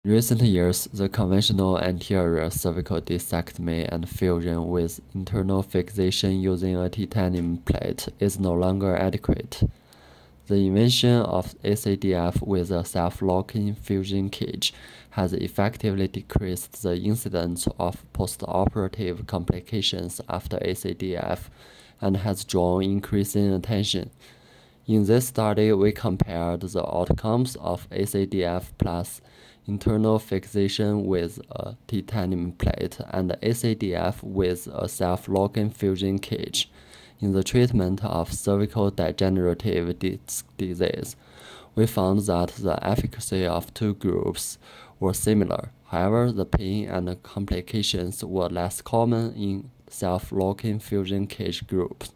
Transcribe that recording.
In recent years, the conventional anterior cervical discectomy and fusion with internal fixation using a titanium plate is no longer adequate. The invention of ACDF with a self-locking fusion cage has effectively decreased the incidence of postoperative complications after ACDF and has drawn increasing attention. In this study, we compared the outcomes of ACDF plus internal fixation with a titanium plate and ACDF with a self-locking fusion cage in the treatment of cervical degenerative disc disease. We found that the efficacy of two groups were similar. However, the pain and complications were less common in self-locking fusion cage groups.